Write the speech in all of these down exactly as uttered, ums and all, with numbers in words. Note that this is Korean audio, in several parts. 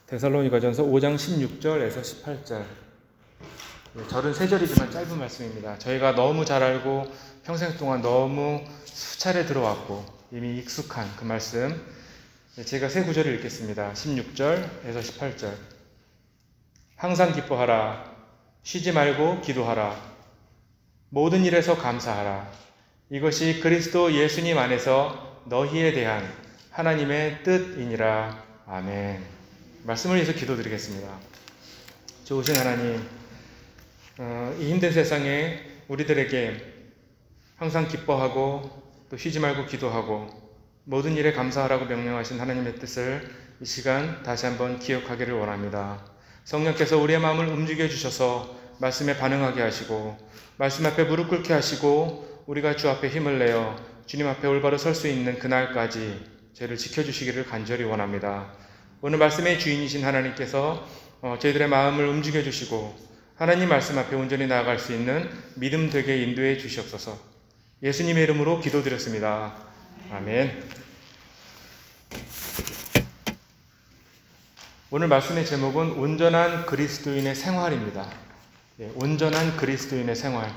데살로니가전서 오 장 십육 절에서 십팔 절. 절은 세 절이지만 짧은 말씀입니다. 저희가 너무 잘 알고 평생 동안 너무 수차례 들어왔고 이미 익숙한 그 말씀, 제가 세 구절을 읽겠습니다. 십육 절에서 십팔 절. 항상 기뻐하라. 쉬지 말고 기도하라. 모든 일에서 감사하라. 이것이 그리스도 예수님 안에서 너희에 대한 하나님의 뜻이니라. 아멘. 말씀을 위해서 기도드리겠습니다. 좋으신 하나님, 어, 이 힘든 세상에 우리들에게 항상 기뻐하고 또 쉬지 말고 기도하고 모든 일에 감사하라고 명령하신 하나님의 뜻을 이 시간 다시 한번 기억하기를 원합니다. 성령께서 우리의 마음을 움직여 주셔서 말씀에 반응하게 하시고 말씀 앞에 무릎 꿇게 하시고 우리가 주 앞에 힘을 내어 주님 앞에 올바로 설 수 있는 그날까지 저희를 지켜주시기를 간절히 원합니다. 오늘 말씀의 주인이신 하나님께서 저희들의 마음을 움직여 주시고 하나님 말씀 앞에 온전히 나아갈 수 있는 믿음 되게 인도해 주시옵소서. 예수님의 이름으로 기도드렸습니다. 아멘. 오늘 말씀의 제목은 온전한 그리스도인의 생활입니다. 예, 온전한 그리스도인의 생활.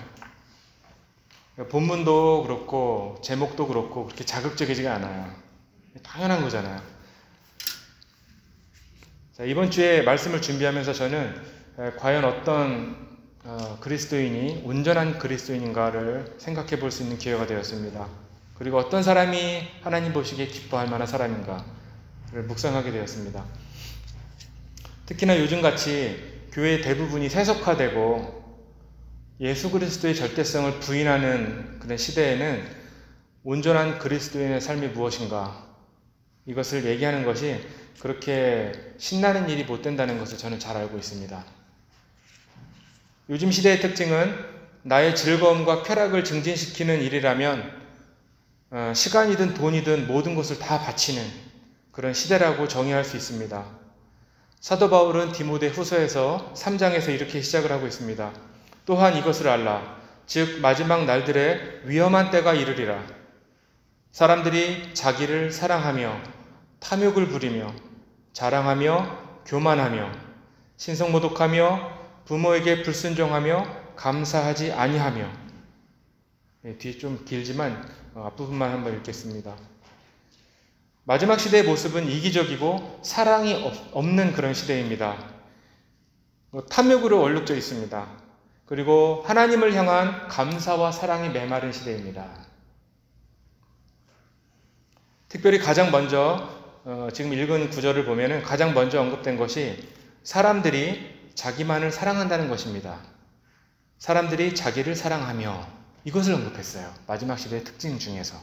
본문도 그렇고 제목도 그렇고 그렇게 자극적이지가 않아요. 당연한 거잖아요. 자, 이번 주에 말씀을 준비하면서 저는 과연 어떤 어, 그리스도인이 온전한 그리스도인인가를 생각해 볼 수 있는 기회가 되었습니다. 그리고 어떤 사람이 하나님 보시기에 기뻐할 만한 사람인가를 묵상하게 되었습니다. 특히나 요즘같이 교회의 대부분이 세속화되고 예수 그리스도의 절대성을 부인하는 그런 시대에는 온전한 그리스도인의 삶이 무엇인가, 이것을 얘기하는 것이 그렇게 신나는 일이 못 된다는 것을 저는 잘 알고 있습니다. 요즘 시대의 특징은 나의 즐거움과 쾌락을 증진시키는 일이라면 어, 시간이든 돈이든 모든 것을 다 바치는 그런 시대라고 정의할 수 있습니다. 사도 바울은 디모데 후서에서 삼 장에서 이렇게 시작을 하고 있습니다. 또한 이것을 알라. 즉 마지막 날들에 위험한 때가 이르리라. 사람들이 자기를 사랑하며 탐욕을 부리며 자랑하며 교만하며 신성모독하며 부모에게 불순종하며 감사하지 아니하며. 네, 뒤에 좀 길지만 앞부분만 한번 읽겠습니다. 마지막 시대의 모습은 이기적이고 사랑이 없는 그런 시대입니다. 탐욕으로 얼룩져 있습니다. 그리고 하나님을 향한 감사와 사랑이 메마른 시대입니다. 특별히 가장 먼저 어, 지금 읽은 구절을 보면은 가장 먼저 언급된 것이 사람들이 자기만을 사랑한다는 것입니다. 사람들이 자기를 사랑하며, 이것을 언급했어요. 마지막 시대의 특징 중에서.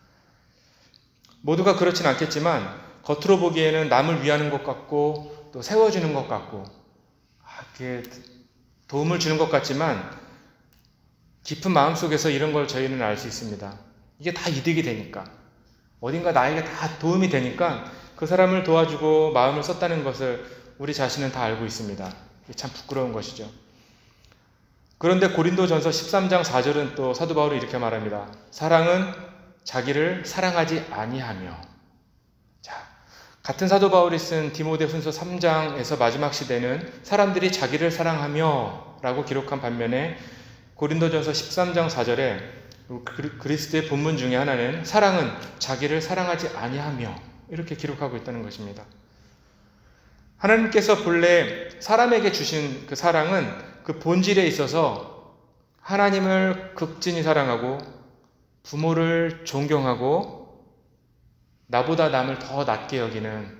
모두가 그렇진 않겠지만 겉으로 보기에는 남을 위하는 것 같고 또 세워주는 것 같고 이렇게 도움을 주는 것 같지만 깊은 마음속에서 이런 걸 저희는 알 수 있습니다. 이게 다 이득이 되니까, 어딘가 나에게 다 도움이 되니까 그 사람을 도와주고 마음을 썼다는 것을 우리 자신은 다 알고 있습니다. 이게 참 부끄러운 것이죠. 그런데 고린도전서 십삼 장 사 절은 또 사도 바울이 이렇게 말합니다. 사랑은 자기를 사랑하지 아니하며. 자, 같은 사도 바울이 쓴 디모데 훈서 삼 장에서 마지막 시대는 사람들이 자기를 사랑하며 라고 기록한 반면에 고린도전서 십삼 장 사 절에 그리스도의 본문 중에 하나는 사랑은 자기를 사랑하지 아니하며 이렇게 기록하고 있다는 것입니다. 하나님께서 본래 사람에게 주신 그 사랑은 그 본질에 있어서 하나님을 극진히 사랑하고 부모를 존경하고 나보다 남을 더 낮게 여기는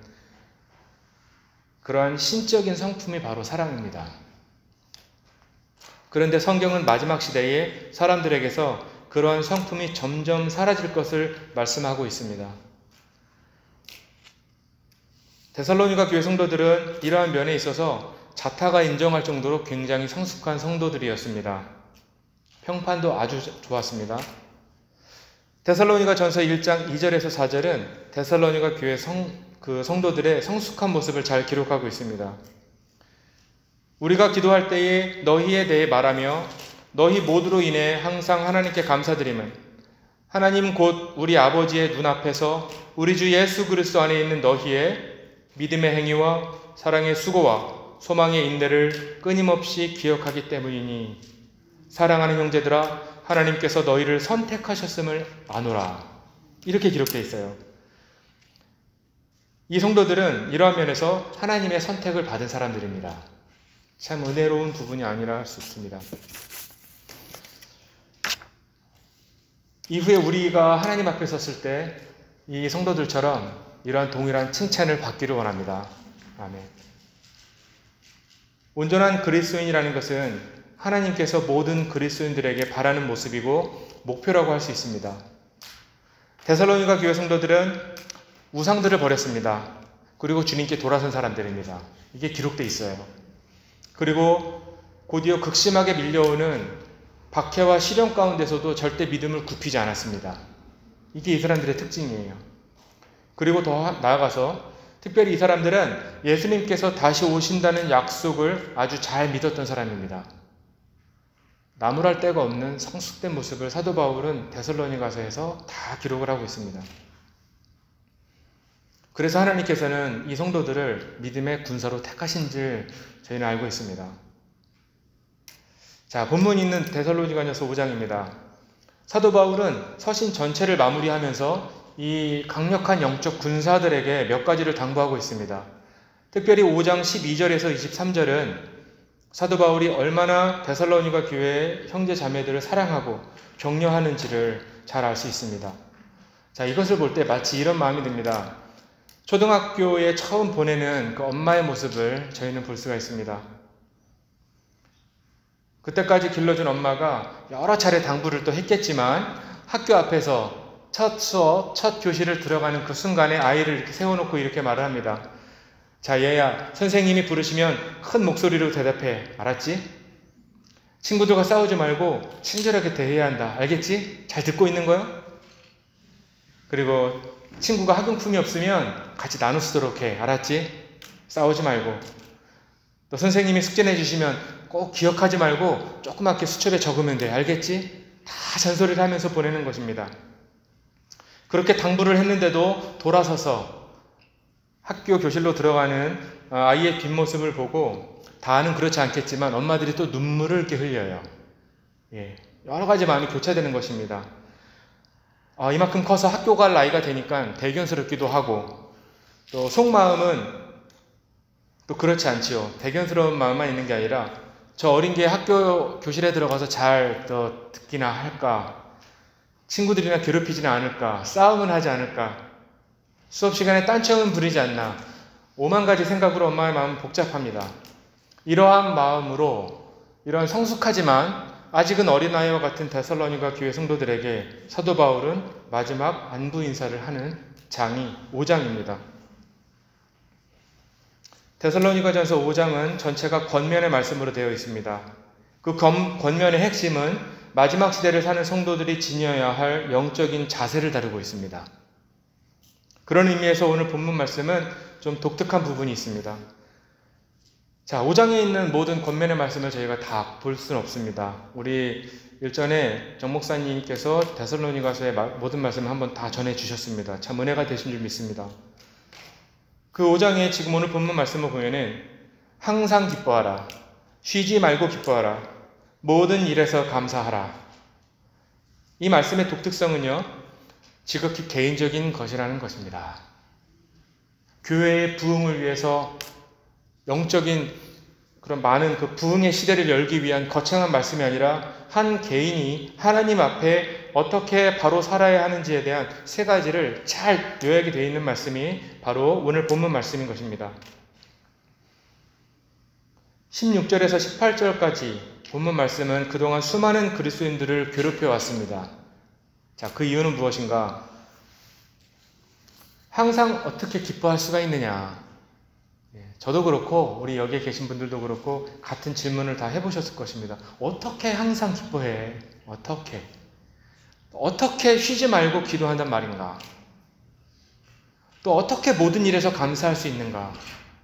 그러한 신적인 성품이 바로 사랑입니다. 그런데 성경은 마지막 시대에 사람들에게서 그러한 성품이 점점 사라질 것을 말씀하고 있습니다. 데살로니가 교회 성도들은 이러한 면에 있어서 자타가 인정할 정도로 굉장히 성숙한 성도들이었습니다. 평판도 아주 좋았습니다. 데살로니가 전서 일 장 이 절에서 사 절은 데살로니가 교회 성, 그 성도들의 성숙한 모습을 잘 기록하고 있습니다. 우리가 기도할 때에 너희에 대해 말하며 너희 모두로 인해 항상 하나님께 감사드림은 하나님 곧 우리 아버지의 눈앞에서 우리 주 예수 그리스도 안에 있는 너희의 믿음의 행위와 사랑의 수고와 소망의 인내를 끊임없이 기억하기 때문이니 사랑하는 형제들아 하나님께서 너희를 선택하셨음을 아노라. 이렇게 기록되어 있어요. 이 성도들은 이러한 면에서 하나님의 선택을 받은 사람들입니다. 참 은혜로운 부분이 아니라 할 수 있습니다. 이후에 우리가 하나님 앞에 섰을 때 이 성도들처럼 이러한 동일한 칭찬을 받기를 원합니다. 아멘. 온전한 그리스도인이라는 것은 하나님께서 모든 그리스도인들에게 바라는 모습이고 목표라고 할 수 있습니다. 데살로니가 교회 성도들은 우상들을 버렸습니다. 그리고 주님께 돌아선 사람들입니다. 이게 기록되어 있어요. 그리고 곧이어 극심하게 밀려오는 박해와 시련 가운데서도 절대 믿음을 굽히지 않았습니다. 이게 이 사람들의 특징이에요. 그리고 더 나아가서 특별히 이 사람들은 예수님께서 다시 오신다는 약속을 아주 잘 믿었던 사람입니다. 나무랄 데가 없는 성숙된 모습을 사도 바울은 데살로니가서에서 다 기록을 하고 있습니다. 그래서 하나님께서는 이 성도들을 믿음의 군사로 택하신 줄 저희는 알고 있습니다. 자, 본문 있는 데살로니가전서 오 장입니다. 사도 바울은 서신 전체를 마무리하면서 이 강력한 영적 군사들에게 몇 가지를 당부하고 있습니다. 특별히 오 장 십이 절에서 이십삼 절은 사도 바울이 얼마나 데살로니가 교회의 형제 자매들을 사랑하고 격려하는지를 잘 알 수 있습니다. 자, 이것을 볼 때 마치 이런 마음이 듭니다. 초등학교에 처음 보내는 그 엄마의 모습을 저희는 볼 수가 있습니다. 그때까지 길러준 엄마가 여러 차례 당부를 또 했겠지만 학교 앞에서 첫 수업, 첫 교실을 들어가는 그 순간에 아이를 이렇게 세워놓고 이렇게 말을 합니다. 자, 얘야, 선생님이 부르시면 큰 목소리로 대답해. 알았지? 친구들과 싸우지 말고 친절하게 대해야 한다. 알겠지? 잘 듣고 있는 거야? 그리고 친구가 학용품이 없으면 같이 나눠 쓰도록 해. 알았지? 싸우지 말고. 또 선생님이 숙제 내주시면 꼭 기억하지 말고 조그맣게 수첩에 적으면 돼. 알겠지? 다 잔소리를 하면서 보내는 것입니다. 그렇게 당부를 했는데도 돌아서서 학교 교실로 들어가는 아이의 뒷모습을 보고 다는 그렇지 않겠지만 엄마들이 또 눈물을 이렇게 흘려요. 예, 여러 가지 마음이 교차되는 것입니다. 아, 이만큼 커서 학교 갈 나이가 되니까 대견스럽기도 하고 또 속마음은 또 그렇지 않지요. 대견스러운 마음만 있는 게 아니라 저 어린 게 학교 교실에 들어가서 잘 더 듣기나 할까? 친구들이나 괴롭히지는 않을까? 싸움은 하지 않을까? 수업 시간에 딴청은 부리지 않나? 오만 가지 생각으로 엄마의 마음은 복잡합니다. 이러한 마음으로 이러한 성숙하지만 아직은 어린아이와 같은 데살로니가 교회 성도들에게 사도 바울은 마지막 안부 인사를 하는 장이 오 장입니다. 데살로니가전서 오 장은 전체가 권면의 말씀으로 되어 있습니다. 그 권면의 핵심은 마지막 시대를 사는 성도들이 지녀야 할 영적인 자세를 다루고 있습니다. 그런 의미에서 오늘 본문 말씀은 좀 독특한 부분이 있습니다. 자, 오 장에 있는 모든 권면의 말씀을 저희가 다 볼 수는 없습니다. 우리 일전에 정 목사님께서 데살로니가서의 모든 말씀을 한번 다 전해 주셨습니다. 참 은혜가 되신 줄 믿습니다. 그 오 장에 지금 오늘 본문 말씀을 보면은 항상 기뻐하라, 쉬지 말고 기뻐하라, 모든 일에서 감사하라. 이 말씀의 독특성은요, 지극히 개인적인 것이라는 것입니다. 교회의 부흥을 위해서 영적인 그런 많은 그 부흥의 시대를 열기 위한 거창한 말씀이 아니라 한 개인이 하나님 앞에 어떻게 바로 살아야 하는지에 대한 세 가지를 잘 요약이 되어 있는 말씀이 바로 오늘 본문 말씀인 것입니다. 십육 절에서 십팔 절까지 본문 말씀은 그동안 수많은 그리스도인들을 괴롭혀 왔습니다. 자, 그 이유는 무엇인가? 항상 어떻게 기뻐할 수가 있느냐? 저도 그렇고 우리 여기에 계신 분들도 그렇고 같은 질문을 다 해보셨을 것입니다. 어떻게 항상 기뻐해? 어떻게? 어떻게 쉬지 말고 기도한단 말인가? 또 어떻게 모든 일에서 감사할 수 있는가?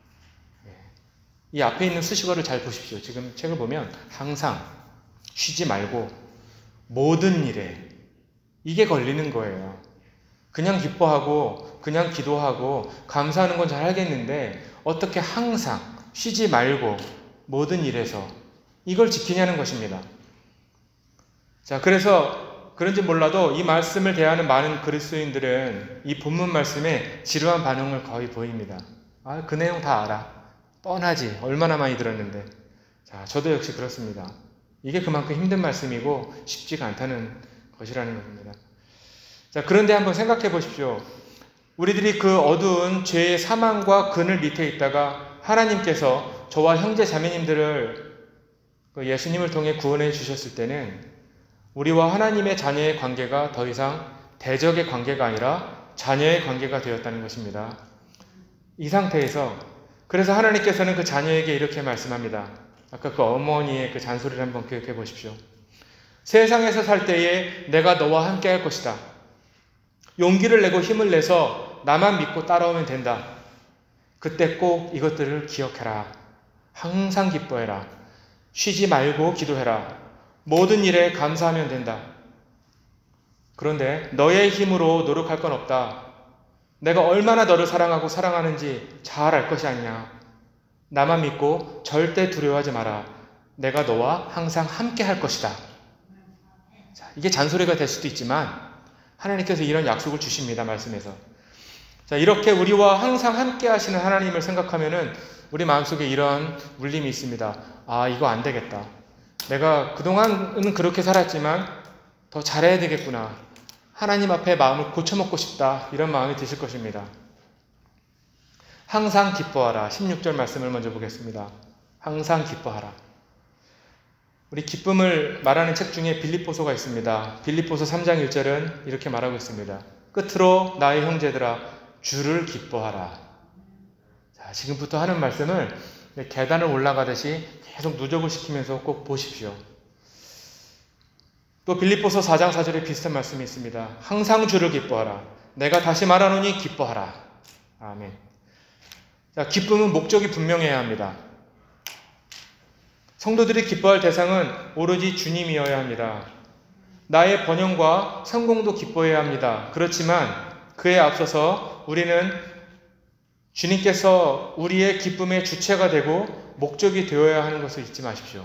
이 앞에 있는 수식어를 잘 보십시오. 지금 책을 보면 항상, 쉬지 말고, 모든 일에 이게 걸리는 거예요. 그냥 기뻐하고 그냥 기도하고 감사하는 건 잘 알겠는데 어떻게 항상 쉬지 말고 모든 일에서 이걸 지키냐는 것입니다. 자, 그래서 그런지 몰라도 이 말씀을 대하는 많은 그리스도인들은 이 본문 말씀에 지루한 반응을 거의 보입니다. 아, 그 내용 다 알아. 뻔하지. 얼마나 많이 들었는데. 자, 저도 역시 그렇습니다. 이게 그만큼 힘든 말씀이고 쉽지가 않다는 것이라는 겁니다. 자, 그런데 한번 생각해 보십시오. 우리들이 그 어두운 죄의 사망과 그늘 밑에 있다가 하나님께서 저와 형제 자매님들을 예수님을 통해 구원해 주셨을 때는 우리와 하나님의 자녀의 관계가 더 이상 대적의 관계가 아니라 자녀의 관계가 되었다는 것입니다. 이 상태에서 그래서 하나님께서는 그 자녀에게 이렇게 말씀합니다. 아까 그 어머니의 그 잔소리를 한번 기억해 보십시오. 세상에서 살 때에 내가 너와 함께 할 것이다. 용기를 내고 힘을 내서 나만 믿고 따라오면 된다. 그때 꼭 이것들을 기억해라. 항상 기뻐해라. 쉬지 말고 기도해라. 모든 일에 감사하면 된다. 그런데 너의 힘으로 노력할 건 없다. 내가 얼마나 너를 사랑하고 사랑하는지 잘 알 것이 아니냐. 나만 믿고 절대 두려워하지 마라. 내가 너와 항상 함께 할 것이다. 자, 이게 잔소리가 될 수도 있지만 하나님께서 이런 약속을 주십니다. 말씀에서. 자, 이렇게 우리와 항상 함께 하시는 하나님을 생각하면은 우리 마음속에 이런 울림이 있습니다. 아, 이거 안 되겠다. 내가 그동안은 그렇게 살았지만 더 잘해야 되겠구나. 하나님 앞에 마음을 고쳐먹고 싶다. 이런 마음이 드실 것입니다. 항상 기뻐하라. 십육 절 말씀을 먼저 보겠습니다. 항상 기뻐하라. 우리 기쁨을 말하는 책 중에 빌립보서가 있습니다. 빌립보서 삼 장 일 절은 이렇게 말하고 있습니다. 끝으로 나의 형제들아 주를 기뻐하라. 자, 지금부터 하는 말씀을 계단을 올라가듯이 계속 누적을 시키면서 꼭 보십시오. 또 빌립보서 사 장 사 절에 비슷한 말씀이 있습니다. 항상 주를 기뻐하라. 내가 다시 말하노니 기뻐하라. 아멘. 자, 기쁨은 목적이 분명해야 합니다. 성도들이 기뻐할 대상은 오로지 주님이어야 합니다. 나의 번영과 성공도 기뻐해야 합니다. 그렇지만 그에 앞서서 우리는 주님께서 우리의 기쁨의 주체가 되고 목적이 되어야 하는 것을 잊지 마십시오.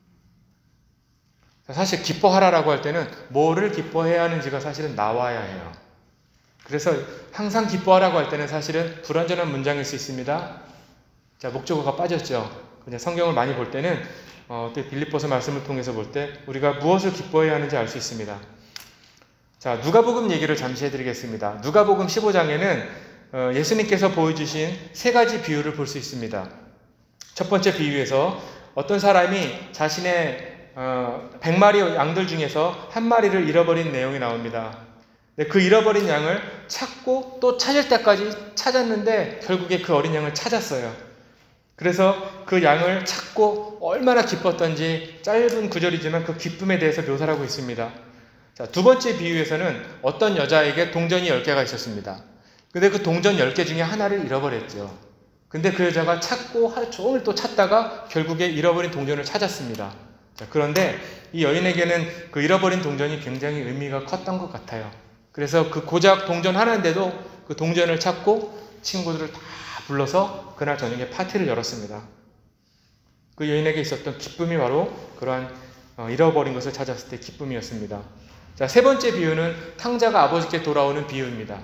사실 기뻐하라라고 할 때는 뭐를 기뻐해야 하는지가 사실은 나와야 해요. 그래서 항상 기뻐하라고 할 때는 사실은 불완전한 문장일 수 있습니다. 자, 목적어가 빠졌죠. 그냥 성경을 많이 볼 때는 어, 또 빌립보서 말씀을 통해서 볼 때 우리가 무엇을 기뻐해야 하는지 알 수 있습니다. 자, 누가복음 얘기를 잠시 해드리겠습니다. 누가복음 십오 장에는 어, 예수님께서 보여주신 세 가지 비유를 볼 수 있습니다. 첫 번째 비유에서 어떤 사람이 자신의 어, 백 마리 양들 중에서 한 마리를 잃어버린 내용이 나옵니다. 그 잃어버린 양을 찾고 또 찾을 때까지 찾았는데 결국에 그 어린 양을 찾았어요. 그래서 그 양을 찾고 얼마나 기뻤던지 짧은 구절이지만 그 기쁨에 대해서 묘사를 하고 있습니다. 자, 두 번째 비유에서는 어떤 여자에게 동전이 열 개가 있었습니다. 근데 그 동전 열 개 중에 하나를 잃어버렸죠. 근데 그 여자가 찾고 하루 종일 또 찾다가 결국에 잃어버린 동전을 찾았습니다. 자, 그런데 이 여인에게는 그 잃어버린 동전이 굉장히 의미가 컸던 것 같아요. 그래서 그 고작 동전 하나인데도 그 동전을 찾고 친구들을 다 불러서 그날 저녁에 파티를 열었습니다. 그 여인에게 있었던 기쁨이 바로 그러한 어, 잃어버린 것을 찾았을 때 기쁨이었습니다. 자, 세 번째 비유는 탕자가 아버지께 돌아오는 비유입니다.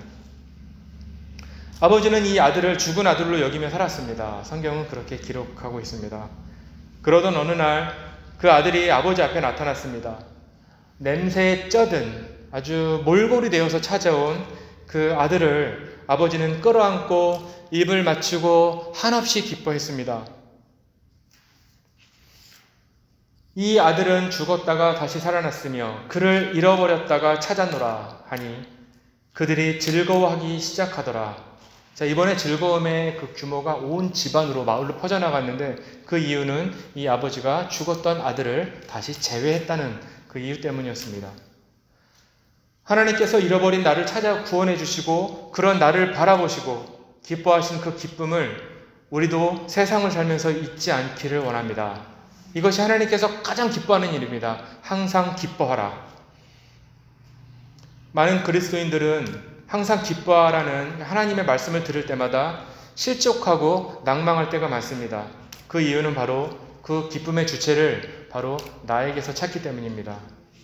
아버지는 이 아들을 죽은 아들로 여기며 살았습니다. 성경은 그렇게 기록하고 있습니다. 그러던 어느 날 그 아들이 아버지 앞에 나타났습니다. 냄새에 쩌든 아주 몰골이 되어서 찾아온 그 아들을 아버지는 끌어안고 입을 맞추고 한없이 기뻐했습니다. 이 아들은 죽었다가 다시 살아났으며 그를 잃어버렸다가 찾았노라 하니 그들이 즐거워하기 시작하더라. 자, 이번에 즐거움의 그 규모가 온 집안으로 마을로 퍼져나갔는데 그 이유는 이 아버지가 죽었던 아들을 다시 재회했다는 그 이유 때문이었습니다. 하나님께서 잃어버린 나를 찾아 구원해 주시고 그런 나를 바라보시고 기뻐하신 그 기쁨을 우리도 세상을 살면서 잊지 않기를 원합니다. 이것이 하나님께서 가장 기뻐하는 일입니다. 항상 기뻐하라. 많은 그리스도인들은 항상 기뻐하라는 하나님의 말씀을 들을 때마다 실족하고 낭망할 때가 많습니다. 그 이유는 바로 그 기쁨의 주체를 바로 나에게서 찾기 때문입니다.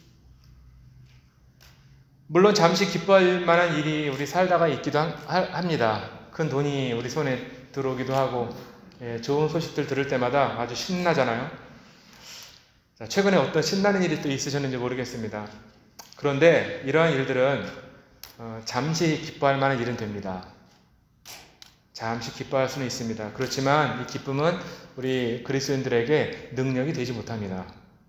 물론 잠시 기뻐할 만한 일이 우리 살다가 있기도 합니다. 큰 돈이 우리 손에 들어오기도 하고, 예, 좋은 소식들 들을 때마다 아주 신나잖아요. 자, 최근에 어떤 신나는 일이 또 있으셨는지 모르겠습니다. 그런데 이러한 일들은 어, 잠시 기뻐할 만한 일은 됩니다. 잠시 기뻐할 수는 있습니다. 그렇지만 이 기쁨은 우리 그리스도인들에게 능력이 되지 못합니다.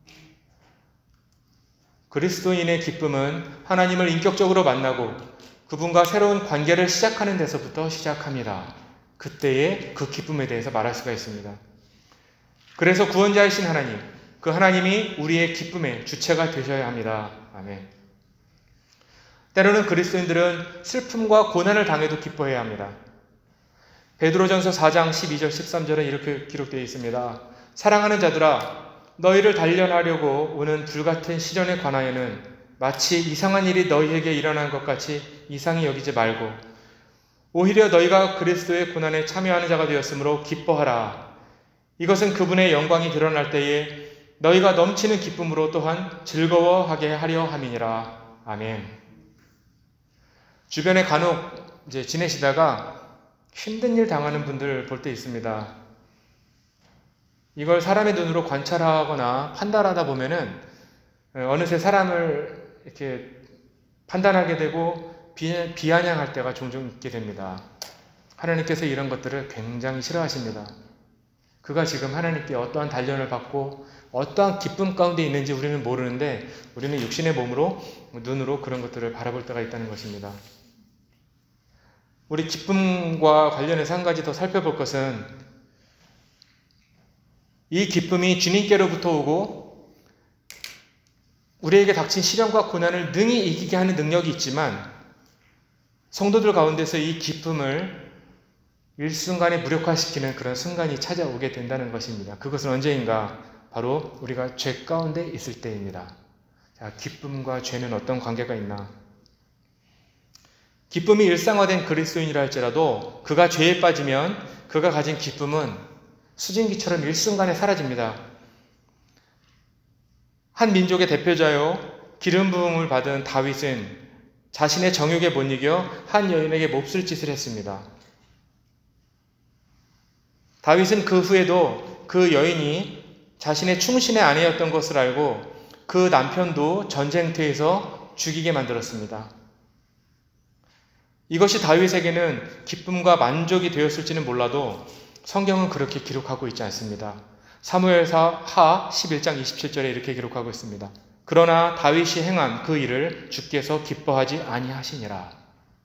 그리스도인의 기쁨은 하나님을 인격적으로 만나고 그분과 새로운 관계를 시작하는 데서부터 시작합니다. 그때에 그 기쁨에 대해서 말할 수가 있습니다. 그래서 구원자이신 하나님, 그 하나님이 우리의 기쁨의 주체가 되셔야 합니다. 아멘. 때로는 그리스도인들은 슬픔과 고난을 당해도 기뻐해야 합니다. 베드로전서 사 장 십이 절 십삼 절은 이렇게 기록되어 있습니다. 사랑하는 자들아, 너희를 단련하려고 오는 불같은 시련에 관하여는 마치 이상한 일이 너희에게 일어난 것 같이 이상히 여기지 말고 오히려 너희가 그리스도의 고난에 참여하는 자가 되었으므로 기뻐하라. 이것은 그분의 영광이 드러날 때에 너희가 넘치는 기쁨으로 또한 즐거워하게 하려 함이니라. 아멘. 주변에 간혹 이제 지내시다가 힘든 일 당하는 분들 볼 때 있습니다. 이걸 사람의 눈으로 관찰하거나 판단하다 보면은 어느새 사람을 이렇게 판단하게 되고 비, 비아냥할 때가 종종 있게 됩니다. 하나님께서 이런 것들을 굉장히 싫어하십니다. 그가 지금 하나님께 어떠한 단련을 받고 어떠한 기쁨 가운데 있는지 우리는 모르는데 우리는 육신의 몸으로 눈으로 그런 것들을 바라볼 때가 있다는 것입니다. 우리 기쁨과 관련해서 한 가지 더 살펴볼 것은 이 기쁨이 주님께로부터 오고 우리에게 닥친 시련과 고난을 능히 이기게 하는 능력이 있지만 성도들 가운데서 이 기쁨을 일순간에 무력화시키는 그런 순간이 찾아오게 된다는 것입니다. 그것은 언제인가? 바로 우리가 죄 가운데 있을 때입니다. 자, 기쁨과 죄는 어떤 관계가 있나? 기쁨이 일상화된 그리스도인이라 할지라도 그가 죄에 빠지면 그가 가진 기쁨은 수증기처럼 일순간에 사라집니다. 한 민족의 대표자요 기름 부음을 받은 다윗은 자신의 정욕에 못 이겨 한 여인에게 몹쓸 짓을 했습니다. 다윗은 그 후에도 그 여인이 자신의 충신의 아내였던 것을 알고 그 남편도 전쟁터에서 죽이게 만들었습니다. 이것이 다윗에게는 기쁨과 만족이 되었을지는 몰라도 성경은 그렇게 기록하고 있지 않습니다. 사무엘하 하 십일 장 이십칠 절에 이렇게 기록하고 있습니다. 그러나 다윗이 행한 그 일을 주께서 기뻐하지 아니하시니라.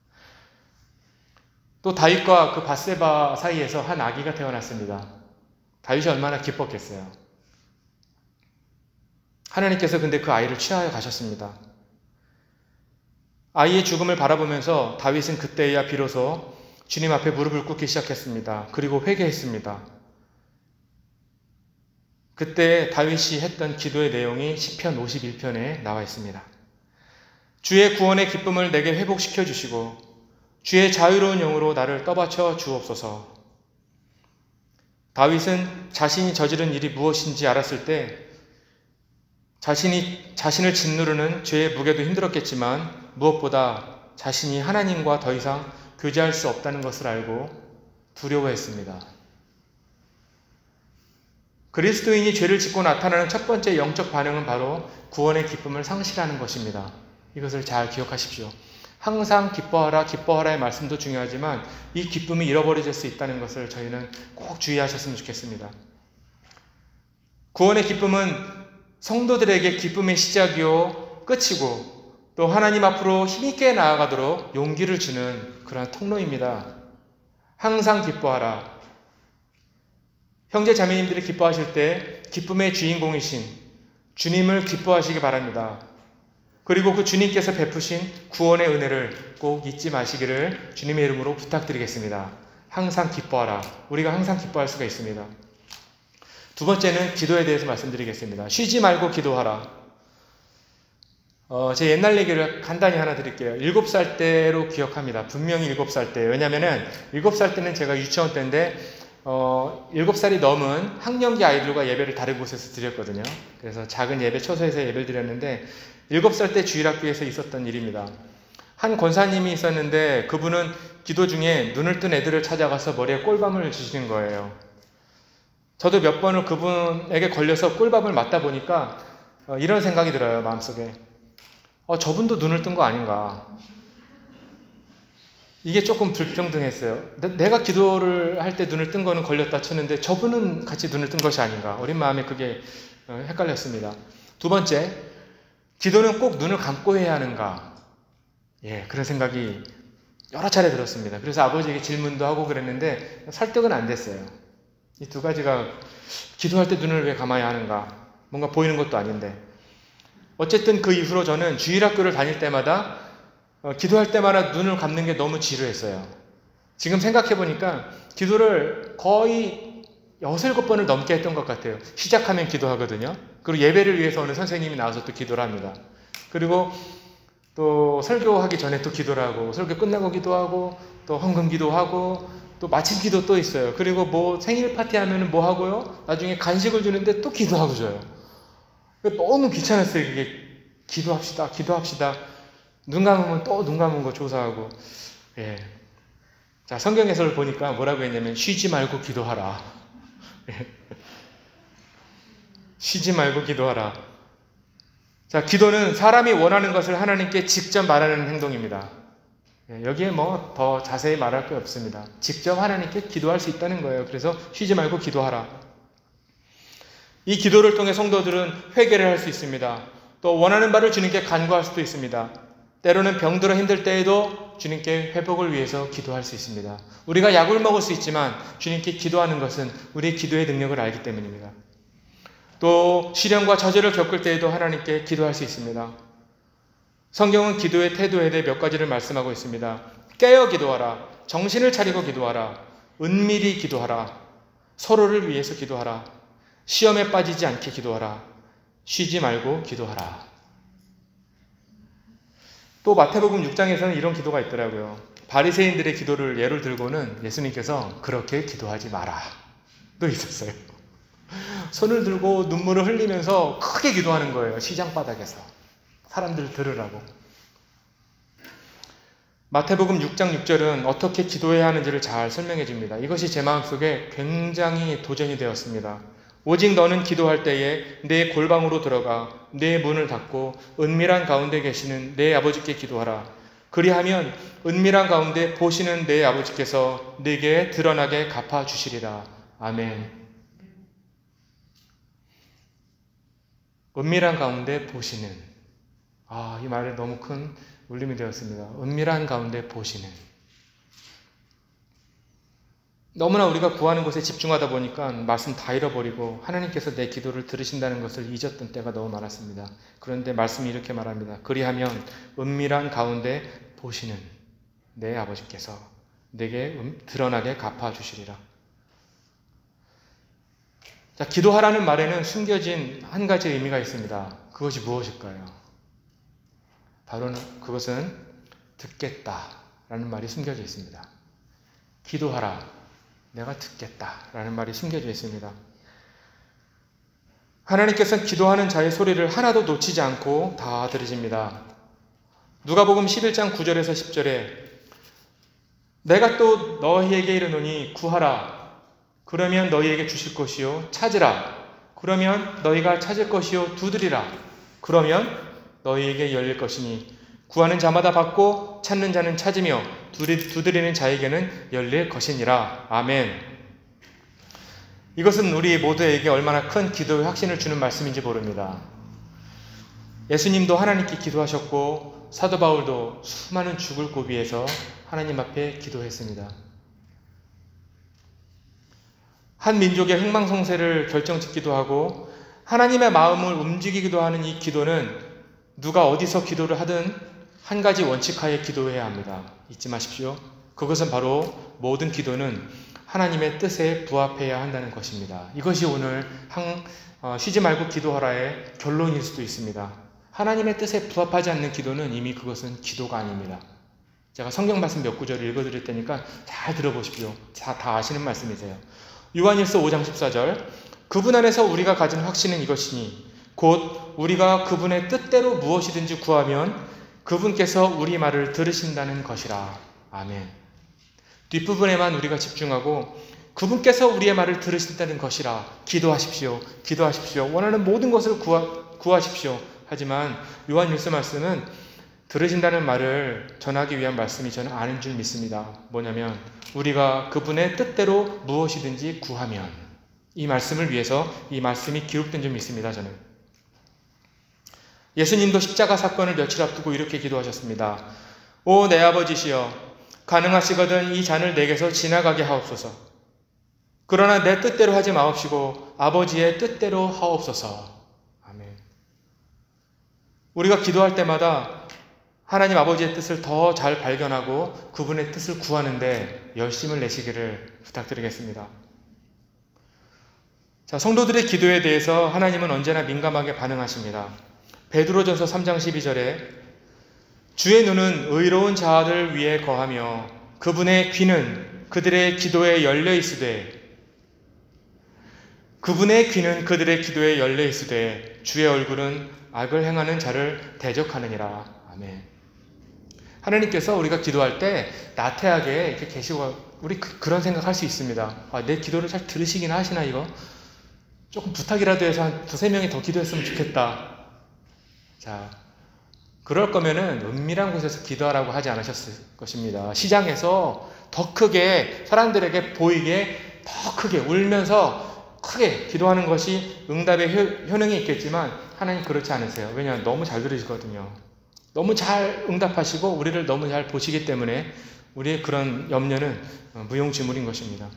또 다윗과 그 밧세바 사이에서 한 아기가 태어났습니다. 다윗이 얼마나 기뻤겠어요. 하나님께서 근데 그 아이를 취하여 가셨습니다. 아이의 죽음을 바라보면서 다윗은 그때야 비로소 주님 앞에 무릎을 꿇기 시작했습니다. 그리고 회개했습니다. 그때 다윗이 했던 기도의 내용이 시편 오십일 편에 나와 있습니다. 주의 구원의 기쁨을 내게 회복시켜 주시고 주의 자유로운 영으로 나를 떠받쳐 주옵소서. 다윗은 자신이 저지른 일이 무엇인지 알았을 때 자신이 자신을 짓누르는 죄의 무게도 힘들었겠지만 무엇보다 자신이 하나님과 더 이상 교제할 수 없다는 것을 알고 두려워했습니다. 그리스도인이 죄를 짓고 나타나는 첫 번째 영적 반응은 바로 구원의 기쁨을 상실하는 것입니다. 이것을 잘 기억하십시오. 항상 기뻐하라 기뻐하라의 말씀도 중요하지만 이 기쁨이 잃어버려질 수 있다는 것을 저희는 꼭 주의하셨으면 좋겠습니다. 구원의 기쁨은 성도들에게 기쁨의 시작이요 끝이고 또 하나님 앞으로 힘있게 나아가도록 용기를 주는 그러한 통로입니다. 항상 기뻐하라. 형제 자매님들이 기뻐하실 때 기쁨의 주인공이신 주님을 기뻐하시기 바랍니다. 그리고 그 주님께서 베푸신 구원의 은혜를 꼭 잊지 마시기를 주님의 이름으로 부탁드리겠습니다. 항상 기뻐하라. 우리가 항상 기뻐할 수가 있습니다. 두 번째는 기도에 대해서 말씀드리겠습니다. 쉬지 말고 기도하라. 어, 제 옛날 얘기를 간단히 하나 드릴게요. 일곱 살 때로 기억합니다. 분명히 일곱 살 때. 왜냐면은 일곱 살 때는 제가 유치원 때인데 어, 일곱 살이 넘은 학령기 아이들과 예배를 다른 곳에서 드렸거든요. 그래서 작은 예배 처소에서 예배를 드렸는데 일곱 살 때 주일학교에서 있었던 일입니다. 한 권사님이 있었는데 그분은 기도 중에 눈을 뜬 애들을 찾아가서 머리에 꿀밤을 주시는 거예요. 저도 몇 번을 그분에게 걸려서 꿀밤을 맞다 보니까 어, 이런 생각이 들어요, 마음속에. 어, 저분도 눈을 뜬 거 아닌가. 이게 조금 불평등했어요. 내가 기도를 할 때 눈을 뜬 거는 걸렸다 치는데 저분은 같이 눈을 뜬 것이 아닌가. 어린 마음에 그게 헷갈렸습니다. 두 번째, 기도는 꼭 눈을 감고 해야 하는가. 예, 그런 생각이 여러 차례 들었습니다. 그래서 아버지에게 질문도 하고 그랬는데 설득은 안 됐어요. 이 두 가지가 기도할 때 눈을 왜 감아야 하는가. 뭔가 보이는 것도 아닌데. 어쨌든 그 이후로 저는 주일학교를 다닐 때마다 어, 기도할 때마다 눈을 감는 게 너무 지루했어요. 지금 생각해보니까 기도를 거의 여섯, 일곱 번을 넘게 했던 것 같아요. 시작하면 기도하거든요. 그리고 예배를 위해서 어느 선생님이 나와서 또 기도를 합니다. 그리고 또 설교하기 전에 또 기도를 하고, 설교 끝나고 기도하고, 또 헌금 기도하고, 또 마침 기도 또 있어요. 그리고 뭐 생일 파티 하면은 뭐 하고요? 나중에 간식을 주는데 또 기도하고 줘요. 너무 귀찮았어요. 이게 기도합시다, 기도합시다. 눈 감으면 또 눈 감은 거 조사하고. 예. 자, 성경 해설을 보니까 뭐라고 했냐면 쉬지 말고 기도하라. 예. 쉬지 말고 기도하라. 자, 기도는 사람이 원하는 것을 하나님께 직접 말하는 행동입니다. 예, 여기에 뭐 더 자세히 말할 게 없습니다. 직접 하나님께 기도할 수 있다는 거예요. 그래서 쉬지 말고 기도하라. 이 기도를 통해 성도들은 회개를 할 수 있습니다. 또 원하는 바를 주님께 간구할 수도 있습니다. 때로는 병들어 힘들 때에도 주님께 회복을 위해서 기도할 수 있습니다. 우리가 약을 먹을 수 있지만 주님께 기도하는 것은 우리의 기도의 능력을 알기 때문입니다. 또 시련과 저절을 겪을 때에도 하나님께 기도할 수 있습니다. 성경은 기도의 태도에 대해 몇 가지를 말씀하고 있습니다. 깨어 기도하라. 정신을 차리고 기도하라. 은밀히 기도하라. 서로를 위해서 기도하라. 시험에 빠지지 않게 기도하라. 쉬지 말고 기도하라. 또 마태복음 육 장에서는 이런 기도가 있더라고요. 바리새인들의 기도를 예를 들고는 예수님께서 그렇게 기도하지 마라 또 있었어요. 손을 들고 눈물을 흘리면서 크게 기도하는 거예요. 시장 바닥에서 사람들 들으라고. 마태복음 육 장 육 절은 어떻게 기도해야 하는지를 잘 설명해 줍니다. 이것이 제 마음속에 굉장히 도전이 되었습니다. 오직 너는 기도할 때에 내 골방으로 들어가 내 문을 닫고 은밀한 가운데 계시는 내 아버지께 기도하라. 그리하면 은밀한 가운데 보시는 내 아버지께서 네게 드러나게 갚아주시리라. 아멘. 은밀한 가운데 보시는. 아, 이 말에 너무 큰 울림이 되었습니다. 은밀한 가운데 보시는. 너무나 우리가 구하는 것에 집중하다 보니까 말씀 다 잃어버리고 하나님께서 내 기도를 들으신다는 것을 잊었던 때가 너무 많았습니다. 그런데 말씀이 이렇게 말합니다. 그리하면 은밀한 가운데 보시는 내 아버지께서 내게 드러나게 갚아주시리라. 자, 기도하라는 말에는 숨겨진 한 가지 의미가 있습니다. 그것이 무엇일까요? 바로 그것은 듣겠다라는 말이 숨겨져 있습니다. 기도하라. 내가 듣겠다라는 말이 숨겨져 있습니다. 하나님께서는 기도하는 자의 소리를 하나도 놓치지 않고 다 들으십니다. 누가복음 십일 장 구 절에서 십 절에 내가 또 너희에게 이르노니 구하라. 그러면 너희에게 주실 것이요. 찾으라. 그러면 너희가 찾을 것이요. 두드리라. 그러면 너희에게 열릴 것이니 구하는 자마다 받고 찾는 자는 찾으며 두드리는 자에게는 열릴 것이니라. 아멘. 이것은 우리 모두에게 얼마나 큰 기도의 확신을 주는 말씀인지 모릅니다. 예수님도 하나님께 기도하셨고 사도 바울도 수많은 죽을 고비에서 하나님 앞에 기도했습니다. 한 민족의 흥망성쇠를 결정짓기도 하고 하나님의 마음을 움직이기도 하는 이 기도는 누가 어디서 기도를 하든 한 가지 원칙하에 기도해야 합니다. 잊지 마십시오. 그것은 바로 모든 기도는 하나님의 뜻에 부합해야 한다는 것입니다. 이것이 오늘 한, 어, 쉬지 말고 기도하라의 결론일 수도 있습니다. 하나님의 뜻에 부합하지 않는 기도는 이미 그것은 기도가 아닙니다. 제가 성경 말씀 몇 구절을 읽어드릴 테니까 잘 들어보십시오. 다, 다 아시는 말씀이세요. 요한일서 오 장 십사 절, 그분 안에서 우리가 가진 확신은 이것이니 곧 우리가 그분의 뜻대로 무엇이든지 구하면 그분께서 우리 말을 들으신다는 것이라. 아멘. 뒷부분에만 우리가 집중하고 그분께서 우리의 말을 들으신다는 것이라. 기도하십시오. 기도하십시오. 원하는 모든 것을 구하, 구하십시오. 하지만 요한일서 말씀은 들으신다는 말을 전하기 위한 말씀이 저는 아는 줄 믿습니다. 뭐냐면 우리가 그분의 뜻대로 무엇이든지 구하면, 이 말씀을 위해서 이 말씀이 기록된 줄 믿습니다. 저는. 예수님도 십자가 사건을 며칠 앞두고 이렇게 기도하셨습니다. 오 내 아버지시여, 가능하시거든 이 잔을 내게서 지나가게 하옵소서. 그러나 내 뜻대로 하지 마옵시고 아버지의 뜻대로 하옵소서. 아멘. 우리가 기도할 때마다 하나님 아버지의 뜻을 더 잘 발견하고 그분의 뜻을 구하는데 열심을 내시기를 부탁드리겠습니다. 자, 성도들의 기도에 대해서 하나님은 언제나 민감하게 반응하십니다. 베드로전서 삼 장 십이 절에 주의 눈은 의로운 자들 위에 거하며 그분의 귀는 그들의 기도에 열려 있으되 그분의 귀는 그들의 기도에 열려 있으되 주의 얼굴은 악을 행하는 자를 대적하느니라. 아멘. 하나님께서 우리가 기도할 때 나태하게 이렇게 계시고, 우리 그, 그런 생각할 수 있습니다. 아, 내 기도를 잘 들으시긴 하시나 이거? 조금 부탁이라도 해서 한 두세 명이 더 기도했으면 좋겠다. 자, 그럴 거면은 은밀한 곳에서 기도하라고 하지 않으셨을 것입니다. 시장에서 더 크게 사람들에게 보이게 더 크게 울면서 크게 기도하는 것이 응답의 효, 효능이 있겠지만 하나님 그렇지 않으세요. 왜냐하면 너무 잘 들으시거든요. 너무 잘 응답하시고 우리를 너무 잘 보시기 때문에 우리의 그런 염려는 무용지물인 것입니다.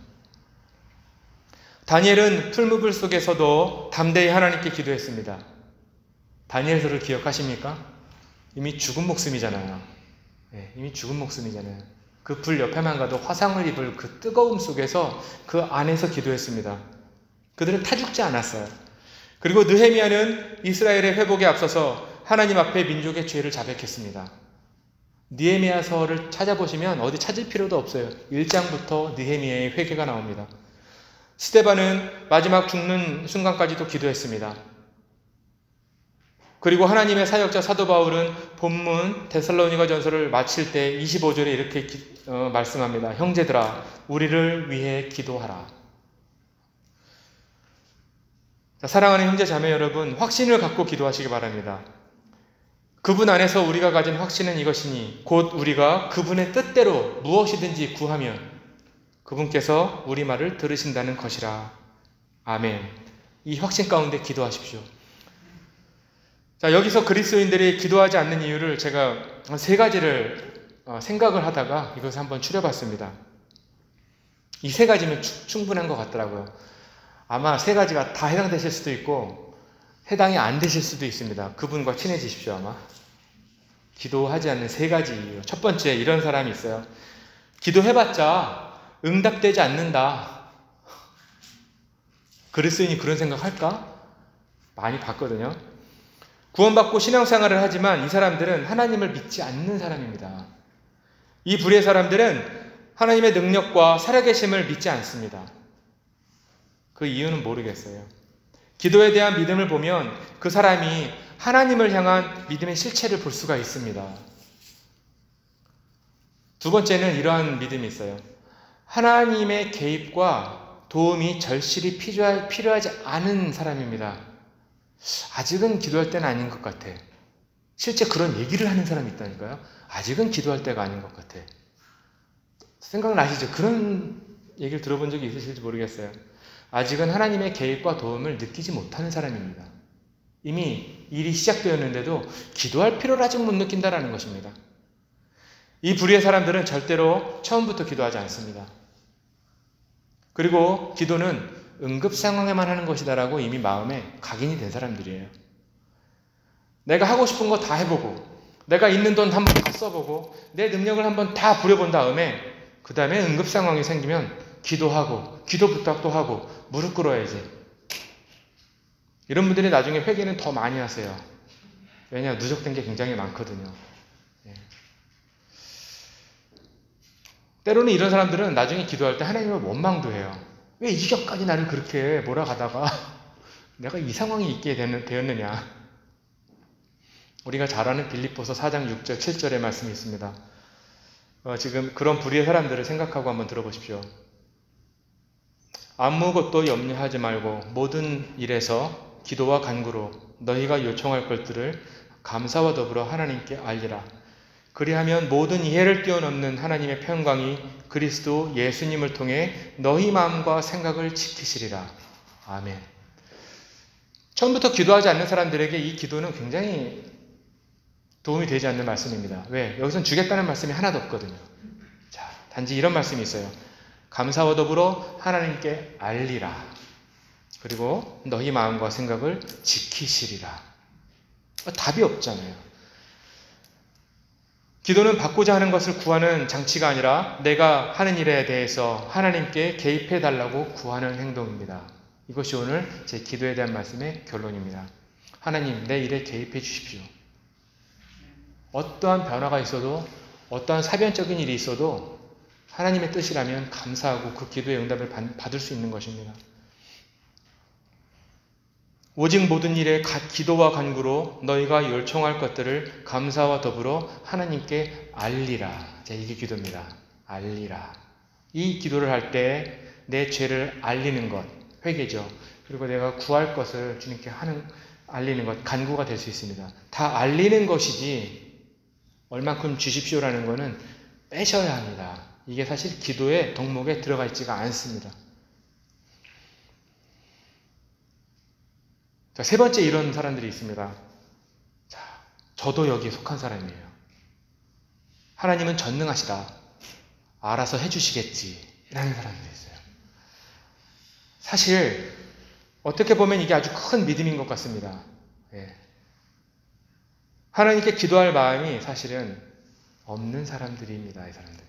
다니엘은 풀무불 속에서도 담대히 하나님께 기도했습니다. 다니엘서를 기억하십니까? 이미 죽은 목숨이잖아요. 네, 이미 죽은 목숨이잖아요. 그 불 옆에만 가도 화상을 입을 그 뜨거움 속에서 그 안에서 기도했습니다. 그들은 타 죽지 않았어요. 그리고 느헤미야는 이스라엘의 회복에 앞서서 하나님 앞에 민족의 죄를 자백했습니다. 느헤미야서를 찾아보시면 어디 찾을 필요도 없어요. 일 장부터 느헤미야의 회개가 나옵니다. 스데반은 마지막 죽는 순간까지도 기도했습니다. 그리고 하나님의 사역자 사도 바울은 본문 데살로니가 전서를 마칠 때 이십오 절에 이렇게 기, 어, 말씀합니다. 형제들아, 우리를 위해 기도하라. 자, 사랑하는 형제 자매 여러분, 확신을 갖고 기도하시기 바랍니다. 그분 안에서 우리가 가진 확신은 이것이니 곧 우리가 그분의 뜻대로 무엇이든지 구하면 그분께서 우리 말을 들으신다는 것이라. 아멘. 이 확신 가운데 기도하십시오. 자, 여기서 그리스도인들이 기도하지 않는 이유를 제가 세 가지를 생각을 하다가 이것을 한번 추려봤습니다. 이 세 가지면 충분한 것 같더라고요. 아마 세 가지가 다 해당되실 수도 있고 해당이 안 되실 수도 있습니다. 그분과 친해지십시오. 아마 기도하지 않는 세 가지 이유. 첫 번째, 이런 사람이 있어요. 기도해봤자 응답되지 않는다. 그리스도인이 그런 생각할까? 많이 봤거든요. 구원받고 신앙생활을 하지만 이 사람들은 하나님을 믿지 않는 사람입니다. 이 불의 사람들은 하나님의 능력과 살아계심을 믿지 않습니다. 그 이유는 모르겠어요. 기도에 대한 믿음을 보면 그 사람이 하나님을 향한 믿음의 실체를 볼 수가 있습니다. 두 번째는 이러한 믿음이 있어요. 하나님의 개입과 도움이 절실히 필요하지 않은 사람입니다. 아직은 기도할 때는 아닌 것 같아. 실제 그런 얘기를 하는 사람이 있다니까요. 아직은 기도할 때가 아닌 것 같아. 생각나시죠? 그런 얘기를 들어본 적이 있으실지 모르겠어요. 아직은 하나님의 개입과 도움을 느끼지 못하는 사람입니다. 이미 일이 시작되었는데도 기도할 필요를 아직 못 느낀다는 것입니다. 이 불의의 사람들은 절대로 처음부터 기도하지 않습니다. 그리고 기도는 응급 상황에만 하는 것이다라고 이미 마음에 각인이 된 사람들이에요. 내가 하고 싶은 거 다 해보고 내가 있는 돈 한번 다 써보고 내 능력을 한번 다 부려본 다음에 그 다음에 응급 상황이 생기면 기도하고 기도 부탁도 하고 무릎 꿇어야지. 이런 분들이 나중에 회개는 더 많이 하세요. 왜냐, 누적된 게 굉장히 많거든요. 예. 때로는 이런 사람들은 나중에 기도할 때 하나님을 원망도 해요. 왜 이전까지 나를 그렇게 몰아가다가 내가 이 상황이 있게 되었느냐. 우리가 잘 아는 빌립보서 사 장 육 절 칠 절의 말씀이 있습니다. 어, 지금 그런 불의의 사람들을 생각하고 한번 들어보십시오. 아무것도 염려하지 말고 모든 일에서 기도와 간구로 너희가 요청할 것들을 감사와 더불어 하나님께 알리라. 그리하면 모든 이해를 뛰어넘는 하나님의 평강이 그리스도 예수님을 통해 너희 마음과 생각을 지키시리라. 아멘. 처음부터 기도하지 않는 사람들에게 이 기도는 굉장히 도움이 되지 않는 말씀입니다. 왜? 여기서는 주겠다는 말씀이 하나도 없거든요. 자, 단지 이런 말씀이 있어요. 감사와 더불어 하나님께 알리라. 그리고 너희 마음과 생각을 지키시리라. 답이 없잖아요. 기도는 받고자 하는 것을 구하는 장치가 아니라 내가 하는 일에 대해서 하나님께 개입해 달라고 구하는 행동입니다. 이것이 오늘 제 기도에 대한 말씀의 결론입니다. 하나님, 내 일에 개입해 주십시오. 어떠한 변화가 있어도, 어떠한 사변적인 일이 있어도 하나님의 뜻이라면 감사하고 그 기도의 응답을 받을 수 있는 것입니다. 오직 모든 일에 기도와 간구로 너희가 요청할 것들을 감사와 더불어 하나님께 알리라. 자, 이게 기도입니다. 알리라. 이 기도를 할 때 내 죄를 알리는 것, 회개죠. 그리고 내가 구할 것을 주님께 하는, 알리는 것, 간구가 될 수 있습니다. 다 알리는 것이지 얼만큼 주십시오라는 것은 빼셔야 합니다. 이게 사실 기도의 덕목에 들어가 있지가 않습니다. 자, 세 번째 이런 사람들이 있습니다. 자, 저도 여기에 속한 사람이에요. 하나님은 전능하시다. 알아서 해주시겠지. 라는 사람들이 있어요. 사실 어떻게 보면 이게 아주 큰 믿음인 것 같습니다. 예. 하나님께 기도할 마음이 사실은 없는 사람들입니다. 이 사람들이.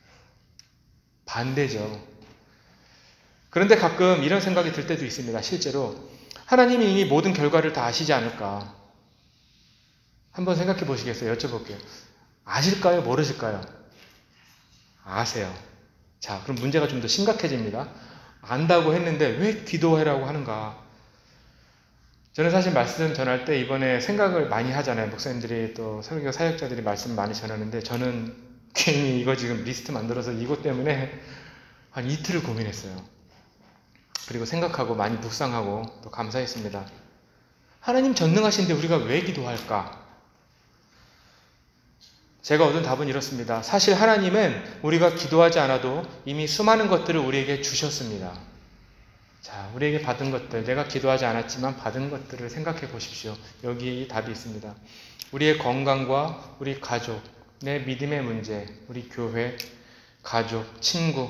반대죠. 그런데 가끔 이런 생각이 들 때도 있습니다. 실제로 하나님이 이미 모든 결과를 다 아시지 않을까? 한번 생각해 보시겠어요? 여쭤볼게요. 아실까요? 모르실까요? 아세요. 자, 그럼 문제가 좀 더 심각해집니다. 안다고 했는데 왜 기도해라고 하는가? 저는 사실 말씀 전할 때 이번에 생각을 많이 하잖아요. 목사님들이 또 설교 사역자들이 말씀 많이 전하는데 저는 괜히 이거 지금 리스트 만들어서 이것 때문에 한 이틀을 고민했어요. 그리고 생각하고 많이 묵상하고 또 감사했습니다. 하나님 전능하신데 우리가 왜 기도할까? 제가 얻은 답은 이렇습니다. 사실 하나님은 우리가 기도하지 않아도 이미 수많은 것들을 우리에게 주셨습니다. 자, 우리에게 받은 것들, 내가 기도하지 않았지만 받은 것들을 생각해 보십시오. 여기 답이 있습니다. 우리의 건강과 우리 가족, 내 믿음의 문제, 우리 교회, 가족, 친구,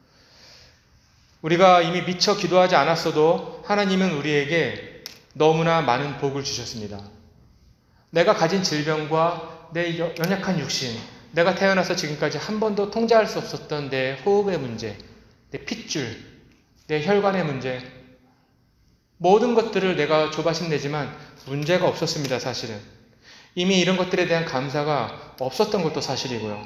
우리가 이미 미처 기도하지 않았어도 하나님은 우리에게 너무나 많은 복을 주셨습니다. 내가 가진 질병과 내 연약한 육신, 내가 태어나서 지금까지 한 번도 통제할 수 없었던 내 호흡의 문제, 내 핏줄, 내 혈관의 문제, 모든 것들을 내가 조바심 내지만 문제가 없었습니다. 사실은 이미 이런 것들에 대한 감사가 없었던 것도 사실이고요.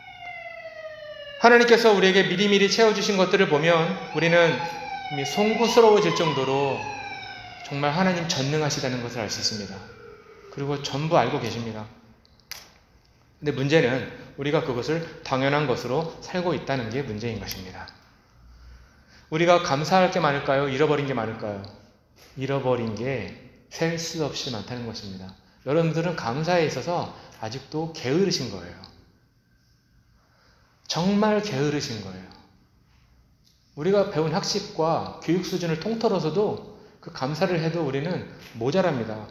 하나님께서 우리에게 미리미리 채워주신 것들을 보면 우리는 이미 송구스러워질 정도로 정말 하나님 전능하시다는 것을 알 수 있습니다. 그리고 전부 알고 계십니다. 근데 문제는 우리가 그것을 당연한 것으로 살고 있다는 게 문제인 것입니다. 우리가 감사할 게 많을까요? 잃어버린 게 많을까요? 잃어버린 게 셀 수 없이 많다는 것입니다. 여러분들은 감사에 있어서 아직도 게으르신 거예요. 정말 게으르신 거예요. 우리가 배운 학식과 교육 수준을 통틀어서도 그 감사를 해도 우리는 모자랍니다.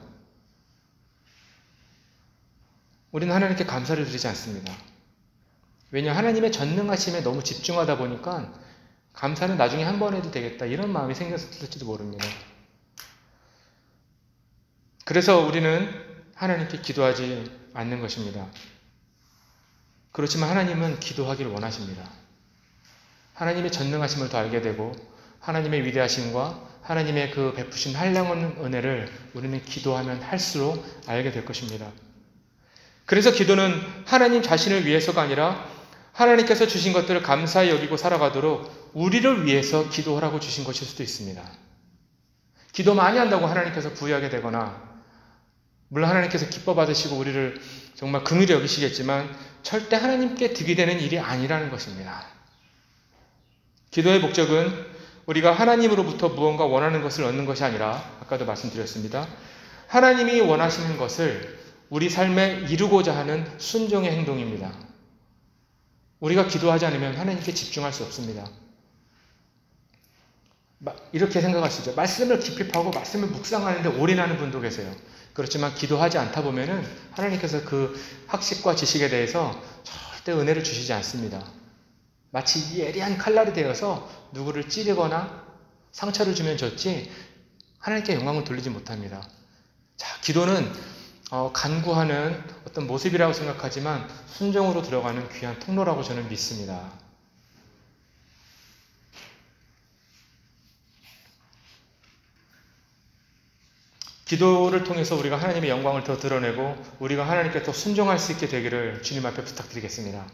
우리는 하나님께 감사를 드리지 않습니다. 왜냐, 하나님의 전능하심에 너무 집중하다 보니까 감사는 나중에 한 번 해도 되겠다 이런 마음이 생겼을지도 모릅니다. 그래서 우리는 하나님께 기도하지 않는 것입니다. 그렇지만 하나님은 기도하기를 원하십니다. 하나님의 전능하심을 더 알게 되고 하나님의 위대하심과 하나님의 그 베푸신 한량없는 은혜를 우리는 기도하면 할수록 알게 될 것입니다. 그래서 기도는 하나님 자신을 위해서가 아니라 하나님께서 주신 것들을 감사히 여기고 살아가도록 우리를 위해서 기도하라고 주신 것일 수도 있습니다. 기도 많이 한다고 하나님께서 부유하게 되거나, 물론 하나님께서 기뻐 받으시고 우리를 정말 긍휼히 여기시겠지만 절대 하나님께 득이 되는 일이 아니라는 것입니다. 기도의 목적은 우리가 하나님으로부터 무언가 원하는 것을 얻는 것이 아니라, 아까도 말씀드렸습니다, 하나님이 원하시는 것을 우리 삶에 이루고자 하는 순종의 행동입니다. 우리가 기도하지 않으면 하나님께 집중할 수 없습니다. 이렇게 생각하시죠. 말씀을 깊이 파고 말씀을 묵상하는데 올인하는 분도 계세요. 그렇지만 기도하지 않다 보면은 하나님께서 그 학식과 지식에 대해서 절대 은혜를 주시지 않습니다. 마치 예리한 칼날이 되어서 누구를 찌르거나 상처를 주면 좋지 하나님께 영광을 돌리지 못합니다. 자, 기도는 어, 간구하는 어떤 모습이라고 생각하지만 순종으로 들어가는 귀한 통로라고 저는 믿습니다. 기도를 통해서 우리가 하나님의 영광을 더 드러내고 우리가 하나님께 더 순종할 수 있게 되기를 주님 앞에 부탁드리겠습니다.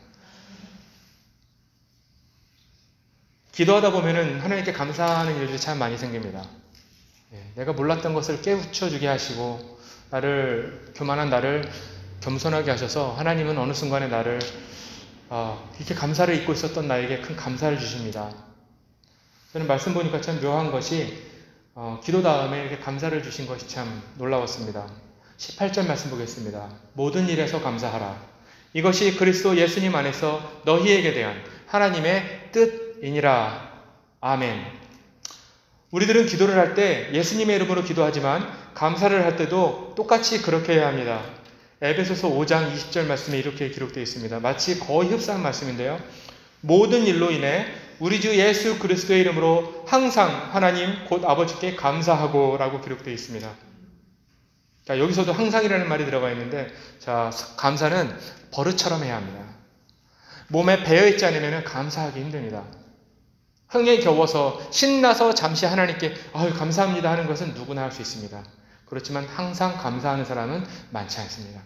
기도하다 보면은 하나님께 감사하는 일들이 참 많이 생깁니다. 내가 몰랐던 것을 깨우쳐주게 하시고 나를, 교만한 나를 겸손하게 하셔서 하나님은 어느 순간에 나를 아, 이렇게 감사를 잊고 있었던 나에게 큰 감사를 주십니다. 저는 말씀 보니까 참 묘한 것이 어, 기도 다음에 이렇게 감사를 주신 것이 참 놀라웠습니다. 십팔 절 말씀 보겠습니다. 모든 일에서 감사하라. 이것이 그리스도 예수님 안에서 너희에게 대한 하나님의 뜻이니라. 아멘. 우리들은 기도를 할 때 예수님의 이름으로 기도하지만 감사를 할 때도 똑같이 그렇게 해야 합니다. 에베소서 오 장 이십 절 말씀에 이렇게 기록되어 있습니다. 마치 거의 흡사한 말씀인데요. 모든 일로 인해 우리 주 예수 그리스도의 이름으로 항상 하나님 곧 아버지께 감사하고 라고 기록되어 있습니다. 자, 여기서도 항상이라는 말이 들어가 있는데, 자, 감사는 버릇처럼 해야 합니다. 몸에 배어있지 않으면 감사하기 힘듭니다. 흥에 겨워서 신나서 잠시 하나님께 아유 감사합니다 하는 것은 누구나 할 수 있습니다. 그렇지만 항상 감사하는 사람은 많지 않습니다.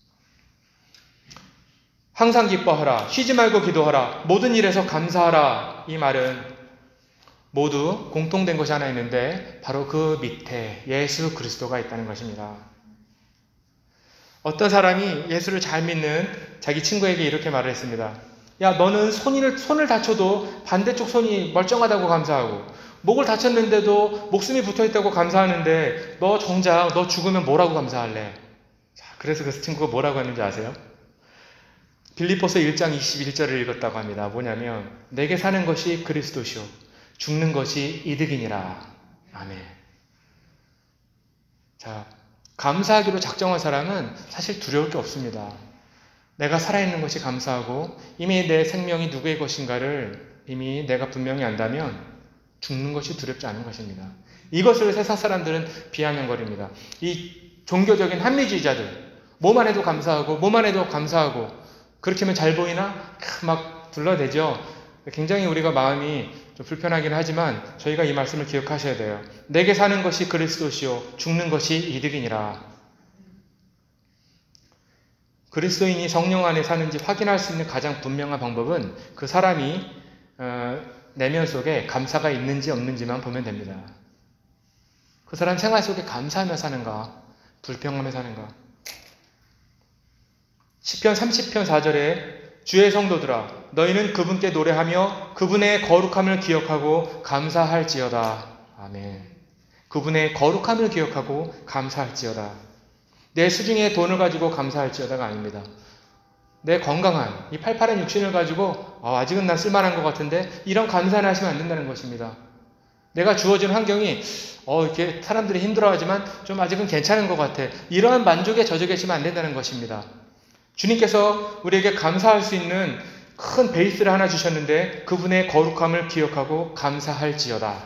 항상 기뻐하라, 쉬지 말고 기도하라, 모든 일에서 감사하라. 이 말은 모두 공통된 것이 하나 있는데 바로 그 밑에 예수 그리스도가 있다는 것입니다. 어떤 사람이 예수를 잘 믿는 자기 친구에게 이렇게 말을 했습니다. 야, 너는 손을, 손을 다쳐도 반대쪽 손이 멀쩡하다고 감사하고 목을 다쳤는데도 목숨이 붙어있다고 감사하는데 너 정작 너 죽으면 뭐라고 감사할래? 자, 그래서 그 친구가 뭐라고 했는지 아세요? 빌립보서 일 장 이십일 절을 읽었다고 합니다. 뭐냐면 내게 사는 것이 그리스도시요 죽는 것이 이득이니라. 아멘. 자, 감사하기로 작정한 사람은 사실 두려울 게 없습니다. 내가 살아있는 것이 감사하고 이미 내 생명이 누구의 것인가를 이미 내가 분명히 안다면 죽는 것이 두렵지 않은 것입니다. 이것을 세상 사람들은 비아냥거립니다. 이 종교적인 합리주의자들, 뭐만 해도 감사하고 뭐만 해도 감사하고 그렇게 하면 잘 보이나? 막 둘러대죠. 굉장히 우리가 마음이 좀 불편하긴 하지만 저희가 이 말씀을 기억하셔야 돼요. 내게 사는 것이 그리스도시요 죽는 것이 이득이니라. 그리스도인이 성령 안에 사는지 확인할 수 있는 가장 분명한 방법은 그 사람이 어, 내면 속에 감사가 있는지 없는지만 보면 됩니다. 그 사람 생활 속에 감사하며 사는가, 불평하며 사는가. 시편 삼십 편 사 절에 주의 성도들아 너희는 그분께 노래하며 그분의 거룩함을 기억하고 감사할지어다. 아멘. 그분의 거룩함을 기억하고 감사할지어다. 내 수중에 돈을 가지고 감사할지어다가 아닙니다. 내 건강한 이 팔팔한 육신을 가지고 어, 아직은 난 쓸만한 것 같은데 이런 감사를 하시면 안 된다는 것입니다. 내가 주어진 환경이 어, 이렇게 사람들이 힘들어하지만 좀 아직은 괜찮은 것 같아. 이러한 만족에 젖어 계시면 안 된다는 것입니다. 주님께서 우리에게 감사할 수 있는 큰 베이스를 하나 주셨는데 그분의 거룩함을 기억하고 감사할지어다.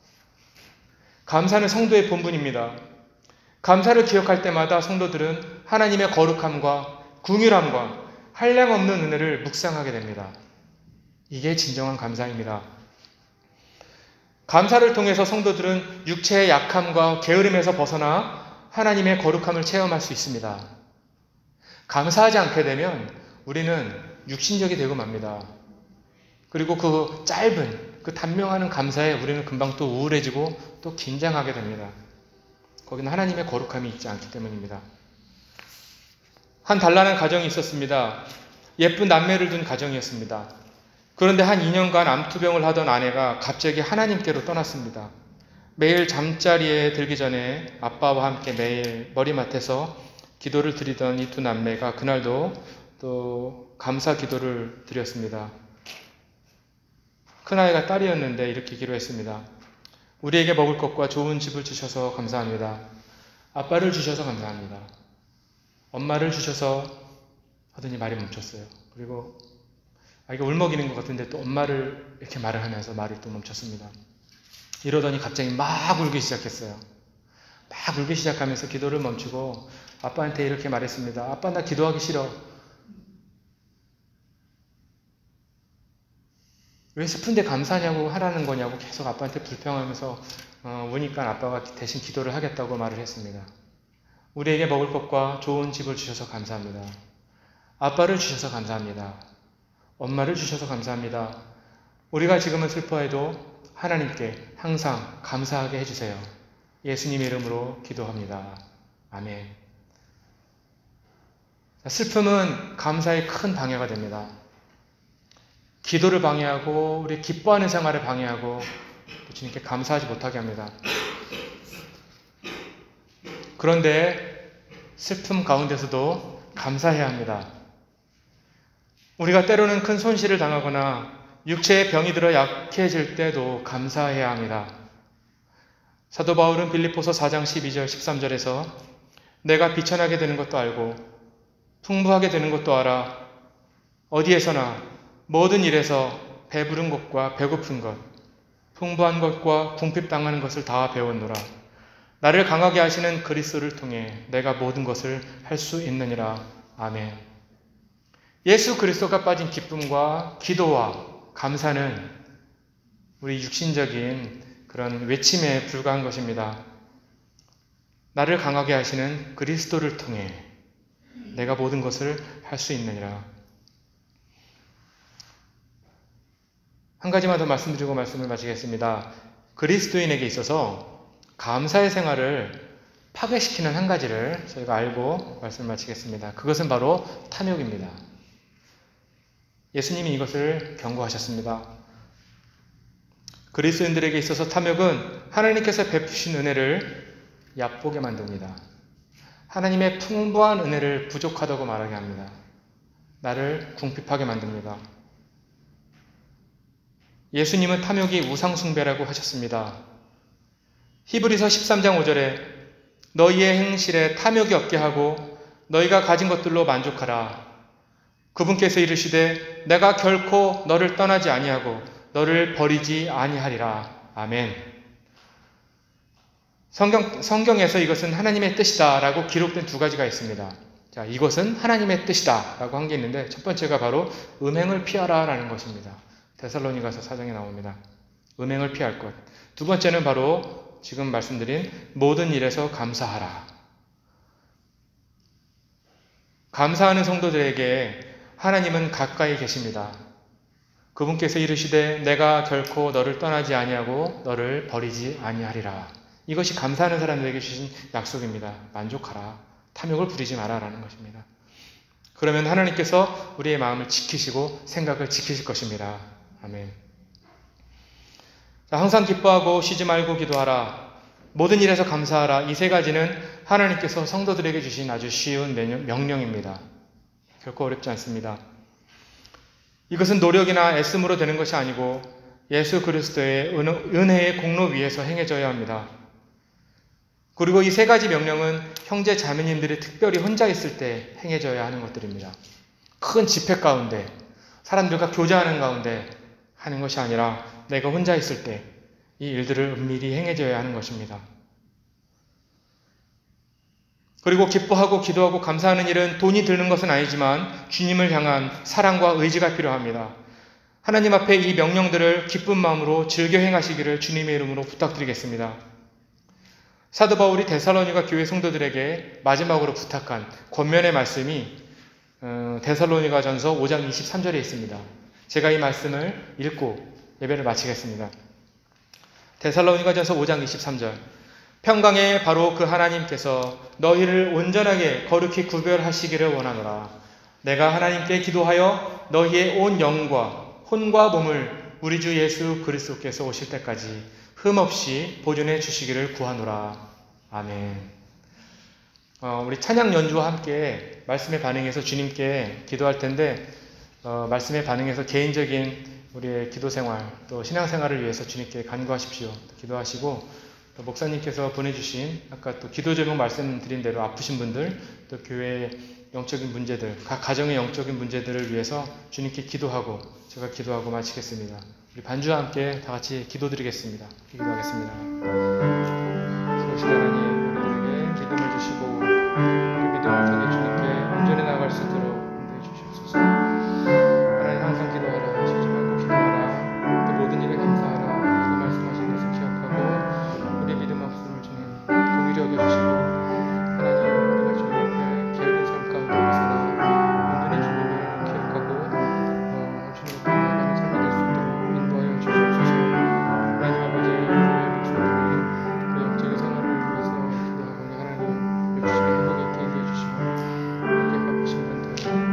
감사는 성도의 본분입니다. 감사를 기억할 때마다 성도들은 하나님의 거룩함과 긍휼함과 한량없는 은혜를 묵상하게 됩니다. 이게 진정한 감사입니다. 감사를 통해서 성도들은 육체의 약함과 게으름에서 벗어나 하나님의 거룩함을 체험할 수 있습니다. 감사하지 않게 되면 우리는 육신적이 되고 맙니다. 그리고 그 짧은, 그 단명하는 감사에 우리는 금방 또 우울해지고 또 긴장하게 됩니다. 거기는 하나님의 거룩함이 있지 않기 때문입니다. 한 단란한 가정이 있었습니다. 예쁜 남매를 둔 가정이었습니다. 그런데 한 이 년간 암투병을 하던 아내가 갑자기 하나님께로 떠났습니다. 매일 잠자리에 들기 전에 아빠와 함께 매일 머리맡에서 기도를 드리던 이 두 남매가 그날도 또 감사 기도를 드렸습니다. 큰아이가 딸이었는데 이렇게 기도했습니다. 우리에게 먹을 것과 좋은 집을 주셔서 감사합니다. 아빠를 주셔서 감사합니다. 엄마를 주셔서 하더니 말이 멈췄어요. 그리고 아이가 울먹이는 것 같은데 또 엄마를 이렇게 말을 하면서 말이 또 멈췄습니다. 이러더니 갑자기 막 울기 시작했어요. 막 울기 시작하면서 기도를 멈추고 아빠한테 이렇게 말했습니다. 아빠, 나 기도하기 싫어. 왜 슬픈데 감사하냐고 하라는 거냐고 계속 아빠한테 불평하면서 어, 우니까 아빠가 대신 기도를 하겠다고 말을 했습니다. 우리에게 먹을 것과 좋은 집을 주셔서 감사합니다. 아빠를 주셔서 감사합니다. 엄마를 주셔서 감사합니다. 우리가 지금은 슬퍼해도 하나님께 항상 감사하게 해주세요. 예수님의 이름으로 기도합니다. 아멘. 슬픔은 감사의 큰 방해가 됩니다. 기도를 방해하고 우리 기뻐하는 생활을 방해하고 주님께 감사하지 못하게 합니다. 그런데 슬픔 가운데서도 감사해야 합니다. 우리가 때로는 큰 손실을 당하거나 육체의 병이 들어 약해질 때도 감사해야 합니다. 사도 바울은 빌립보서 사 장 십이 절 십삼 절에서 내가 비천하게 되는 것도 알고 풍부하게 되는 것도 알아 어디에서나 모든 일에서 배부른 것과 배고픈 것 풍부한 것과 궁핍당하는 것을 다 배웠노라. 나를 강하게 하시는 그리스도를 통해 내가 모든 것을 할 수 있느니라. 아멘. 예수 그리스도가 빠진 기쁨과 기도와 감사는 우리 육신적인 그런 외침에 불과한 것입니다. 나를 강하게 하시는 그리스도를 통해 내가 모든 것을 할 수 있느니라. 한 가지만 더 말씀드리고 말씀을 마치겠습니다. 그리스도인에게 있어서 감사의 생활을 파괴시키는 한 가지를 저희가 알고 말씀을 마치겠습니다. 그것은 바로 탐욕입니다. 예수님이 이것을 경고하셨습니다. 그리스도인들에게 있어서 탐욕은 하나님께서 베푸신 은혜를 얕보게 만듭니다. 하나님의 풍부한 은혜를 부족하다고 말하게 합니다. 나를 궁핍하게 만듭니다. 예수님은 탐욕이 우상숭배라고 하셨습니다. 히브리서 십삼 장 오 절에 너희의 행실에 탐욕이 없게 하고 너희가 가진 것들로 만족하라. 그분께서 이르시되 내가 결코 너를 떠나지 아니하고 너를 버리지 아니하리라. 아멘. 성경, 성경에서 이것은 하나님의 뜻이다 라고 기록된 두 가지가 있습니다. 자, 이것은 하나님의 뜻이다 라고 한 게 있는데 첫 번째가 바로 음행을 피하라 라는 것입니다. 데살로니가서 사 장에 나옵니다. 음행을 피할 것. 두 번째는 바로 지금 말씀드린 모든 일에서 감사하라. 감사하는 성도들에게 하나님은 가까이 계십니다. 그분께서 이르시되 내가 결코 너를 떠나지 아니하고 너를 버리지 아니하리라. 이것이 감사하는 사람들에게 주신 약속입니다. 만족하라. 탐욕을 부리지 마라 라는 것입니다. 그러면 하나님께서 우리의 마음을 지키시고 생각을 지키실 것입니다. 아멘. 자, 항상 기뻐하고 쉬지 말고 기도하라. 모든 일에서 감사하라. 이 세 가지는 하나님께서 성도들에게 주신 아주 쉬운 명령입니다. 결코 어렵지 않습니다. 이것은 노력이나 애씀으로 되는 것이 아니고 예수 그리스도의 은혜의 공로 위에서 행해져야 합니다. 그리고 이 세 가지 명령은 형제 자매님들이 특별히 혼자 있을 때 행해져야 하는 것들입니다. 큰 집회 가운데 사람들과 교제하는 가운데 하는 것이 아니라 내가 혼자 있을 때 이 일들을 은밀히 행해져야 하는 것입니다. 그리고 기뻐하고 기도하고 감사하는 일은 돈이 드는 것은 아니지만 주님을 향한 사랑과 의지가 필요합니다. 하나님 앞에 이 명령들을 기쁜 마음으로 즐겨 행하시기를 주님의 이름으로 부탁드리겠습니다. 사도 바울이 데살로니가 교회 성도들에게 마지막으로 부탁한 권면의 말씀이 데살로니가 전서 오 장 이십삼 절에 있습니다. 제가 이 말씀을 읽고 예배를 마치겠습니다. 데살로니가 전서 오 장 이십삼 절. 평강의 바로 그 하나님께서 너희를 온전하게 거룩히 구별하시기를 원하노라. 내가 하나님께 기도하여 너희의 온 영과 혼과 몸을 우리 주 예수 그리스도께서 오실 때까지 흠없이 보존해 주시기를 구하노라. 아멘. 어, 우리 찬양 연주와 함께 말씀에 반응해서 주님께 기도할 텐데 어, 말씀에 반응해서 개인적인 우리의 기도 생활 또 신앙 생활을 위해서 주님께 간구하십시오. 기도하시고 또 목사님께서 보내주신 아까 또 기도 제목 말씀드린 대로 아프신 분들 또 교회의 영적인 문제들 각 가정의 영적인 문제들을 위해서 주님께 기도하고 제가 기도하고 마치겠습니다. 우리 반주와 함께 다 같이 기도드리겠습니다. 기도하겠습니다. 그러신 하나님 우리에게 믿음을 주시고 그 믿음을 통해 주님께 온전히 나아갈 수 있도록 인도해 주시옵소서. 하나님 항상 기도하라. 쉬지 말고 기도하라. 또 모든 일에 감사하라. 라고 말씀하신 것을 기억하고 우리 믿음 없음을 주님 공의히 여겨주시고 하나님 우리가 주님 앞에 게으른 삶 가운데 벗어나 온전히 주님을 기억하고 어, 주님 앞에 나아가는 삶이 될 수 있도록 인도하여 주시옵소서. 하나님 아버지 우리의 목소리를 그 영적인 생활을 위해서 기도하오니 하나님 역시 행복 있게 인도해 주시고 이렇게 바쁘신 분들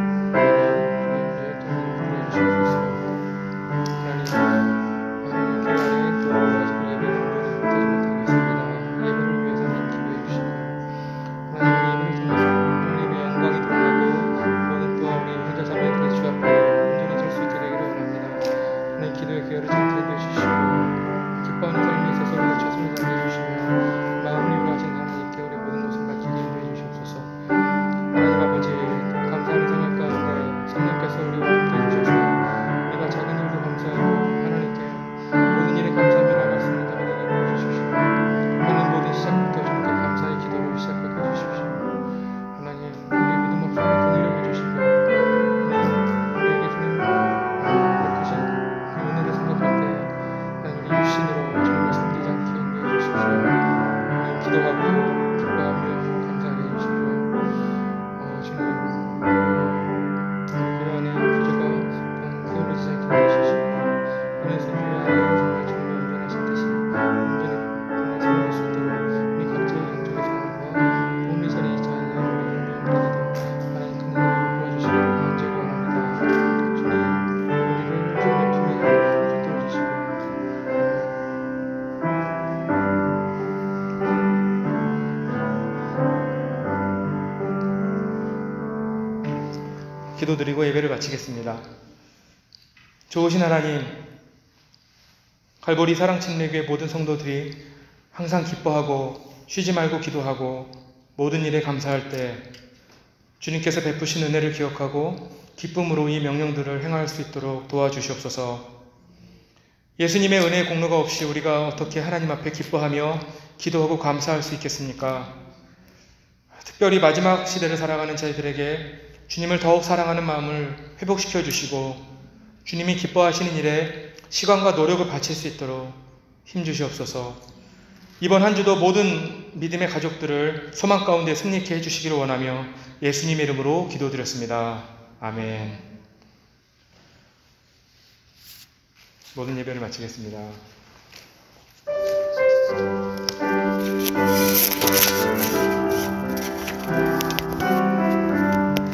기도드리고 예배를 마치겠습니다. 좋으신 하나님, 갈보리 사랑침례교회 모든 성도들이 항상 기뻐하고 쉬지 말고 기도하고 모든 일에 감사할 때 주님께서 베푸신 은혜를 기억하고 기쁨으로 이 명령들을 행할 수 있도록 도와주시옵소서. 예수님의 은혜의 공로가 없이 우리가 어떻게 하나님 앞에 기뻐하며 기도하고 감사할 수 있겠습니까? 특별히 마지막 시대를 살아가는 저희들에게 주님을 더욱 사랑하는 마음을 회복시켜 주시고 주님이 기뻐하시는 일에 시간과 노력을 바칠 수 있도록 힘주시옵소서. 이번 한 주도 모든 믿음의 가족들을 소망 가운데 승리케 해주시기를 원하며 예수님의 이름으로 기도드렸습니다. 아멘. 모든 예배를 마치겠습니다.